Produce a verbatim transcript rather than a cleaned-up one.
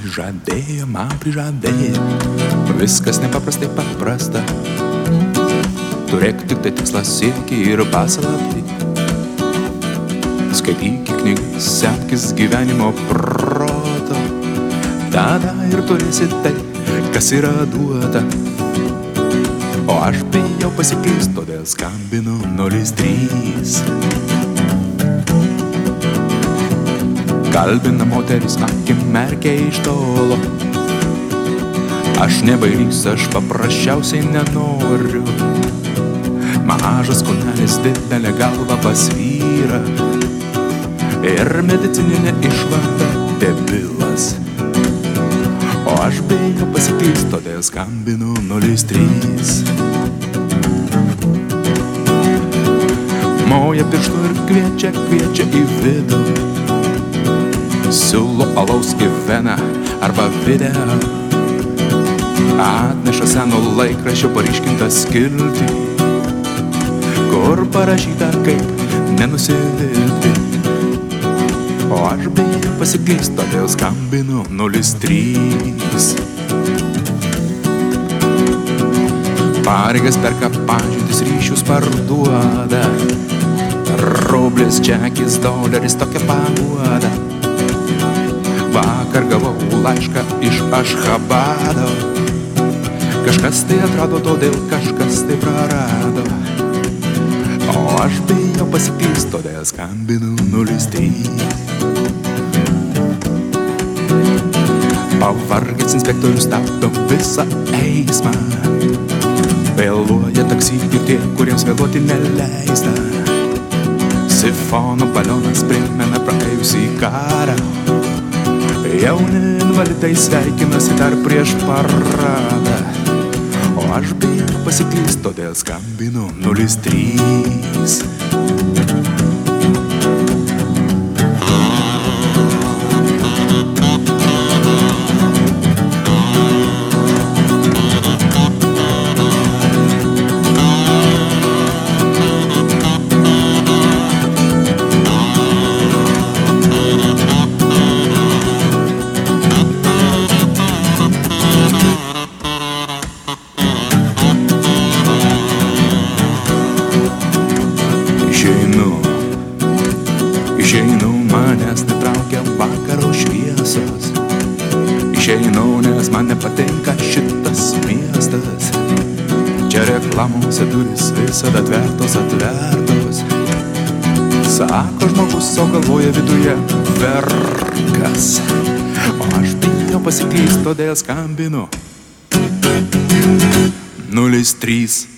prižadėjo, man prižadėjo. Viskas nepaprastai paprasta. Turėk tik tai tikslą siekį ir paslaptį. Skaityk knygas, semkis gyvenimo proto. Tada ir turėsi tai, kas yra duota. O aš bijau pasikeist, todėl skambinu nulis trys. Kalbina moteris, akim merkia iš tolo. Aš nebailys, aš paprasčiausiai nenoriu. Mažas kūnelis didelė galva pasvyra. Ir medicininė išvada debilas. O aš bijau pasikeist, todėl skambinu nulis trys. Moja pirštu ir kviečia, kviečia į vidų. Siūlo alaus į veną arba video. Atneša seno laikraščio paryškintą skiltį, kur parašyta kaip nenusivilti. O aš bijau pasikeist, todėl skambinu nulis trys. Pareigas perka, pažintis, ryšius parduoda. Rublis, čekis, doleris, tokia paguoda. Vakar gavau laišką iš Ašchabado. Kažkas tai atrado, todėl kažkas tai prarado. O aš bijau pasikeist, todėl skambinu nulis trys. Pavargęs inspektorius stabdo visą eismą. Vėluoja taksi ir tie, kuriems vėluoti neleista. Sifono balionas primena praėjusį karą. Jauni invalidai sveikinasi dar prieš paradą. O aš bijau pasikeist, todėl skambinu nulis trys. Išeinu, manęs netraukia vakaro šviesos. Išeinu, nes man nepatinka šitas miestas. Čia reklamose durys visada atvertos, atvertos. Sako žmogus, o galvoja viduje verkas. O aš bijau pasikeist, todėl skambinu nulis trys.